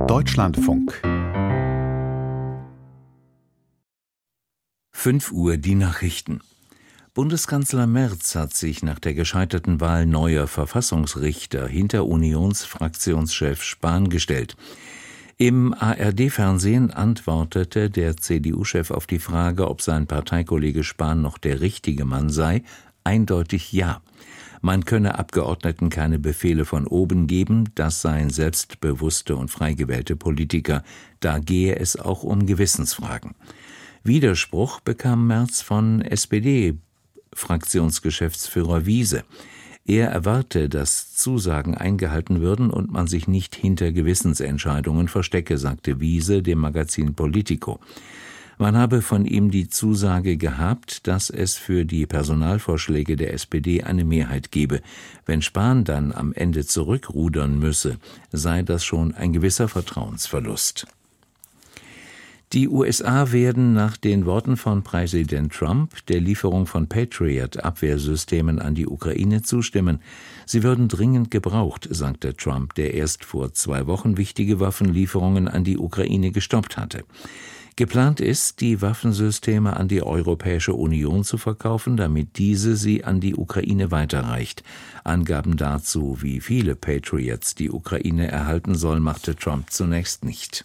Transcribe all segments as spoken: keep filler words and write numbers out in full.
Deutschlandfunk. fünf Uhr die Nachrichten. Bundeskanzler Merz hat sich nach der gescheiterten Wahl neuer Verfassungsrichter hinter Unionsfraktionschef Spahn gestellt. Im A R D-Fernsehen antwortete der C D U-Chef auf die Frage, ob sein Parteikollege Spahn noch der richtige Mann sei, eindeutig ja. Man könne Abgeordneten keine Befehle von oben geben, das seien selbstbewusste und frei gewählte Politiker. Da gehe es auch um Gewissensfragen. Widerspruch bekam Merz von S P D-Fraktionsgeschäftsführer Wiese. Er erwarte, dass Zusagen eingehalten würden und man sich nicht hinter Gewissensentscheidungen verstecke, sagte Wiese dem Magazin Politico. Man habe von ihm die Zusage gehabt, dass es für die Personalvorschläge der S P D eine Mehrheit gebe. Wenn Spahn dann am Ende zurückrudern müsse, sei das schon ein gewisser Vertrauensverlust. Die U S A werden nach den Worten von Präsident Trump der Lieferung von Patriot-Abwehrsystemen an die Ukraine zustimmen. Sie würden dringend gebraucht, sagte Trump, der erst vor zwei Wochen wichtige Waffenlieferungen an die Ukraine gestoppt hatte. Geplant ist, die Waffensysteme an die Europäische Union zu verkaufen, damit diese sie an die Ukraine weiterreicht. Angaben dazu, wie viele Patriots die Ukraine erhalten soll, machte Trump zunächst nicht.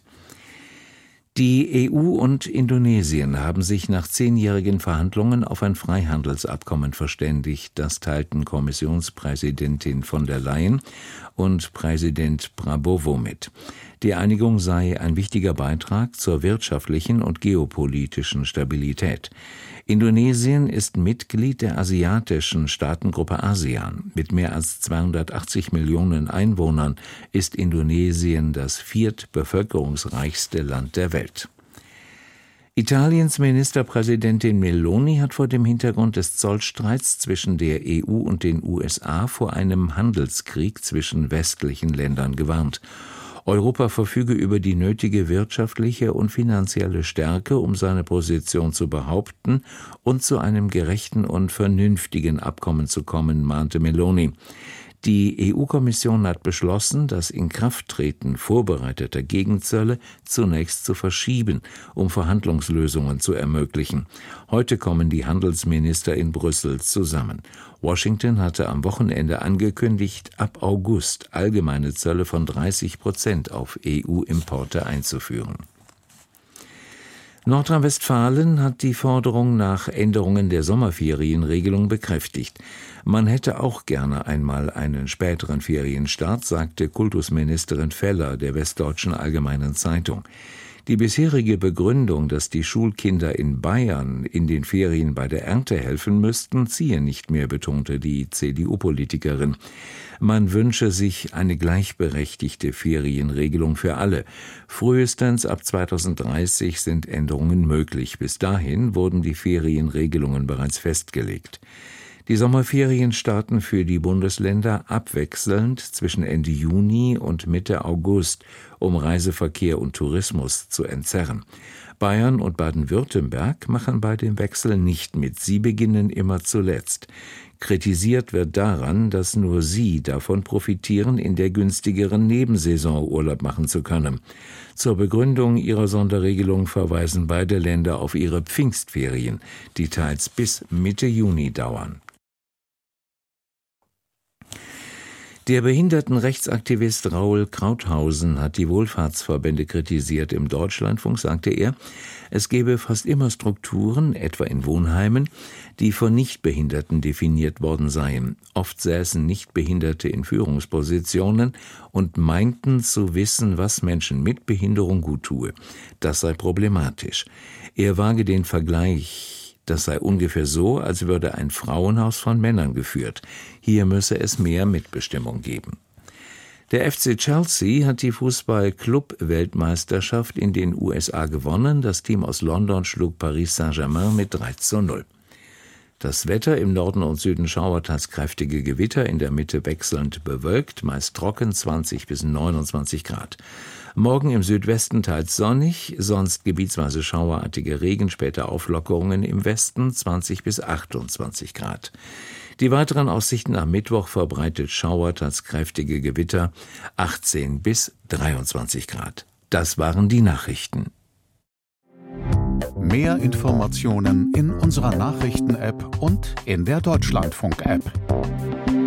Die E U und Indonesien haben sich nach zehnjährigen Verhandlungen auf ein Freihandelsabkommen verständigt. Das teilten Kommissionspräsidentin von der Leyen und Präsident Prabowo mit. Die Einigung sei ein wichtiger Beitrag zur wirtschaftlichen und geopolitischen Stabilität. Indonesien ist Mitglied der asiatischen Staatengruppe ASEAN. Mit mehr als zweihundertachtzig Millionen Einwohnern ist Indonesien das viertbevölkerungsreichste Land der Welt. Italiens Ministerpräsidentin Meloni hat vor dem Hintergrund des Zollstreits zwischen der E U und den U S A vor einem Handelskrieg zwischen westlichen Ländern gewarnt. Europa verfüge über die nötige wirtschaftliche und finanzielle Stärke, um seine Position zu behaupten und zu einem gerechten und vernünftigen Abkommen zu kommen, mahnte Meloni. Die E U-Kommission hat beschlossen, das Inkrafttreten vorbereiteter Gegenzölle zunächst zu verschieben, um Verhandlungslösungen zu ermöglichen. Heute kommen die Handelsminister in Brüssel zusammen. Washington hatte am Wochenende angekündigt, ab August allgemeine Zölle von dreißig Prozent auf E U-Importe einzuführen. Nordrhein-Westfalen hat die Forderung nach Änderungen der Sommerferienregelung bekräftigt. Man hätte auch gerne einmal einen späteren Ferienstart, sagte Kultusministerin Feller der Westdeutschen Allgemeinen Zeitung. Die bisherige Begründung, dass die Schulkinder in Bayern in den Ferien bei der Ernte helfen müssten, ziehe nicht mehr, betonte die C D U-Politikerin. Man wünsche sich eine gleichberechtigte Ferienregelung für alle. Frühestens ab zweitausenddreißig sind Änderungen möglich. Bis dahin wurden die Ferienregelungen bereits festgelegt. Die Sommerferien starten für die Bundesländer abwechselnd zwischen Ende Juni und Mitte August, um Reiseverkehr und Tourismus zu entzerren. Bayern und Baden-Württemberg machen bei dem Wechsel nicht mit. Sie beginnen immer zuletzt. Kritisiert wird daran, dass nur sie davon profitieren, in der günstigeren Nebensaison Urlaub machen zu können. Zur Begründung ihrer Sonderregelung verweisen beide Länder auf ihre Pfingstferien, die teils bis Mitte Juni dauern. Der Behindertenrechtsaktivist Raul Krauthausen hat die Wohlfahrtsverbände kritisiert. Im Deutschlandfunk sagte er, es gebe fast immer Strukturen, etwa in Wohnheimen, die von Nichtbehinderten definiert worden seien. Oft säßen Nichtbehinderte in Führungspositionen und meinten zu wissen, was Menschen mit Behinderung gut tue. Das sei problematisch. Er wage den Vergleich. Das sei ungefähr so, als würde ein Frauenhaus von Männern geführt. Hier müsse es mehr Mitbestimmung geben. Der F C Chelsea hat die Fußball-Club-Weltmeisterschaft in den U S A gewonnen. Das Team aus London schlug Paris Saint-Germain mit drei zu null. Das Wetter: im Norden und Süden schauert teils kräftige Gewitter, in der Mitte wechselnd bewölkt, meist trocken, zwanzig bis neunundzwanzig Grad. Morgen im Südwesten teils sonnig, sonst gebietsweise schauerartige Regen, später Auflockerungen im Westen, zwanzig bis achtundzwanzig Grad. Die weiteren Aussichten: am Mittwoch verbreitet Schauer, teils kräftige Gewitter, achtzehn bis dreiundzwanzig Grad. Das waren die Nachrichten. Mehr Informationen in unserer Nachrichten-App und in der Deutschlandfunk-App.